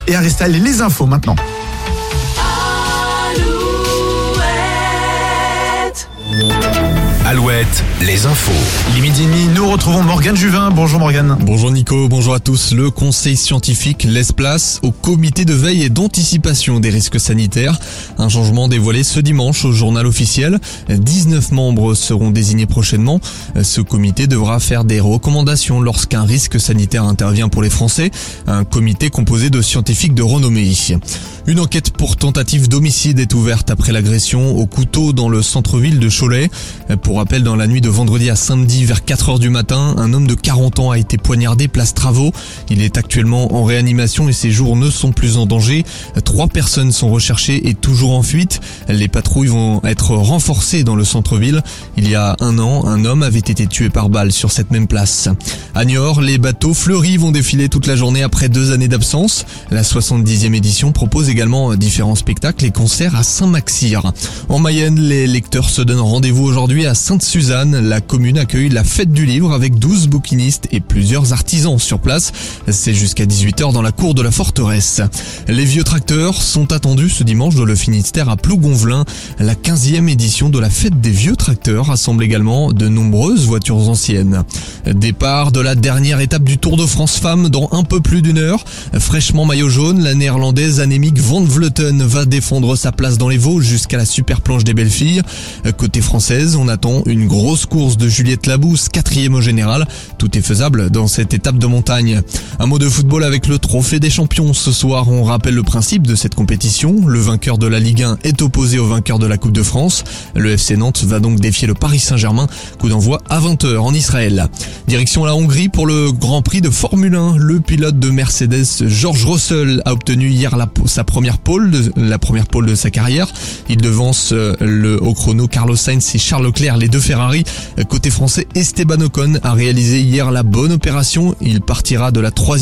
Et Aristal, les infos maintenant. Alouette, les infos. Il est midi et demi, nous retrouvons Morgane Juvin. Bonjour Morgane. Bonjour Nico, bonjour à tous. Le conseil scientifique laisse place au comité de veille et d'anticipation des risques sanitaires. Un changement dévoilé ce dimanche au journal officiel. 19 membres seront désignés prochainement. Ce comité devra faire des recommandations lorsqu'un risque sanitaire intervient pour les Français. Un comité composé de scientifiques de renommée. Une enquête pour tentative d'homicide est ouverte après l'agression au couteau dans le centre-ville de Cholet. Pour rappel, dans la nuit de vendredi à samedi vers 4h du matin, un homme de 40 ans a été poignardé place Travaux. Il est actuellement en réanimation et ses jours ne sont plus en danger. 3 personnes sont recherchées et toujours en fuite. Les patrouilles vont être renforcées dans le centre-ville. Il y a un an, un homme avait été tué par balle sur cette même place. À Niort, les bateaux fleuris vont défiler toute la journée après 2 années d'absence. La 70e édition propose également différents spectacles et concerts à Saint-Maxir. En Mayenne, les lecteurs se donnent rendez-vous aujourd'hui à Sainte-Suzanne. La commune accueille la fête du livre avec 12 bouquinistes et plusieurs artisans sur place. C'est jusqu'à 18h dans la cour de la forteresse. Les vieux tracteurs sont attendus ce dimanche dans le Finistère à Plougonvelin. La 15e édition de la fête des vieux tracteurs rassemble également de nombreuses voitures anciennes. Départ de la dernière étape du Tour de France Femmes dans un peu plus d'1 heure. Fraîchement maillot jaune, la néerlandaise Annemiek van Vleuten va défendre sa place dans les Vosges jusqu'à la super planche des belles filles. Côté française, on attend une grosse course de Juliette Labousse, 4e au général. Tout est faisable dans cette étape de montagne. Un mot de football avec le trophée des champions. Ce soir, on rappelle le principe de cette compétition. Le vainqueur de la Ligue 1 est opposé au vainqueur de la Coupe de France. Le FC Nantes va donc défier le Paris Saint-Germain. Coup d'envoi à 20h en Israël. Direction la Hongrie pour le Grand Prix de Formule 1. Le pilote de Mercedes, George Russell, a obtenu hier la première pole de sa carrière. Il devance au chrono Carlos Sainz et Charles Leclerc, les 2 Ferrari. Côté français, Esteban Ocon a réalisé hier la bonne opération. Il partira de la 3e